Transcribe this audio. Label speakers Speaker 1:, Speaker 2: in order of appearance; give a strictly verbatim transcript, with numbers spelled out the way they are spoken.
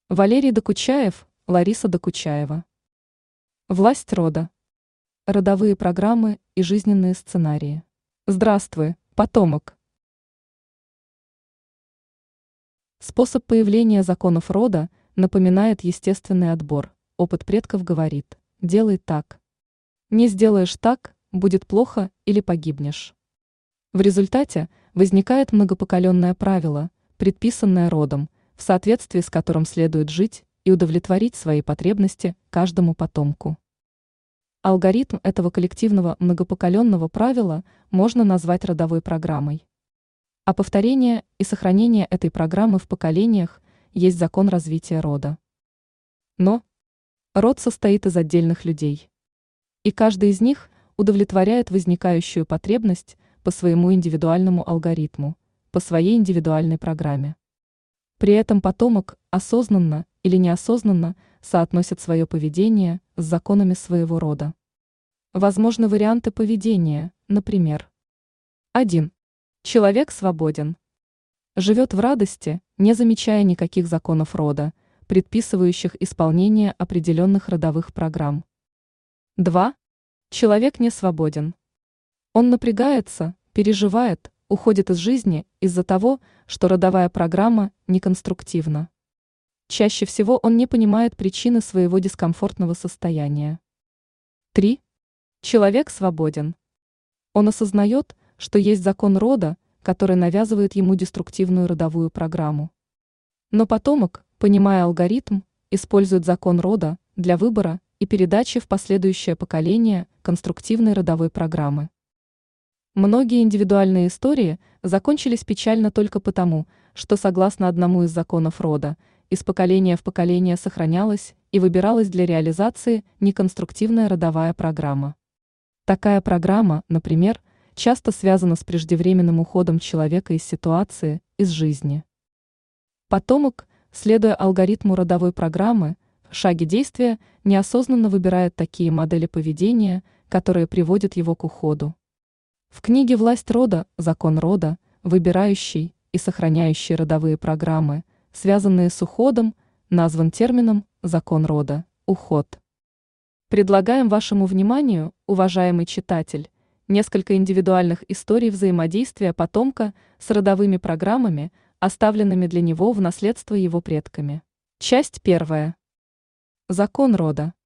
Speaker 1: Валерий Докучаев, Лариса Докучаева. Власть рода. Родовые программы и жизненные сценарии. Здравствуй, потомок. Способ появления законов рода напоминает естественный отбор. Опыт предков говорит: делай так. Не сделаешь так, будет плохо или погибнешь. В результате возникает многопоколенное правило, предписанное родом, в соответствии с которым следует жить и удовлетворить свои потребности каждому потомку. Алгоритм этого коллективного многопоколенного правила можно назвать родовой программой. А повторение и сохранение этой программы в поколениях есть закон развития рода. Но род состоит из отдельных людей. И каждый из них удовлетворяет возникающую потребность по своему индивидуальному алгоритму, по своей индивидуальной программе. При этом потомок осознанно или неосознанно соотносит свое поведение с законами своего рода. Возможны варианты поведения, например. один. Человек свободен. Живет в радости, не замечая никаких законов рода, предписывающих исполнение определенных родовых программ. два. Человек не свободен. Он напрягается, переживает, уходит из жизни из-за того, что родовая программа неконструктивна. Чаще всего он не понимает причины своего дискомфортного состояния. три. Человек свободен. Он осознает, что есть закон рода, который навязывает ему деструктивную родовую программу. Но потомок, понимая алгоритм, использует закон рода для выбора и передачи в последующее поколение конструктивной родовой программы. Многие индивидуальные истории закончились печально только потому, что согласно одному из законов рода, из поколения в поколение сохранялась и выбиралась для реализации неконструктивная родовая программа. Такая программа, например, часто связана с преждевременным уходом человека из ситуации, из жизни. Потомок, следуя алгоритму родовой программы, в шаге действия неосознанно выбирает такие модели поведения, которые приводят его к уходу. В книге «Власть рода. Закон рода», выбирающий и сохраняющий родовые программы, связанные с уходом, назван термином «закон рода. Уход». Предлагаем вашему вниманию, уважаемый читатель, несколько индивидуальных историй взаимодействия потомка с родовыми программами, оставленными для него в наследство его предками. Часть первая. Закон рода.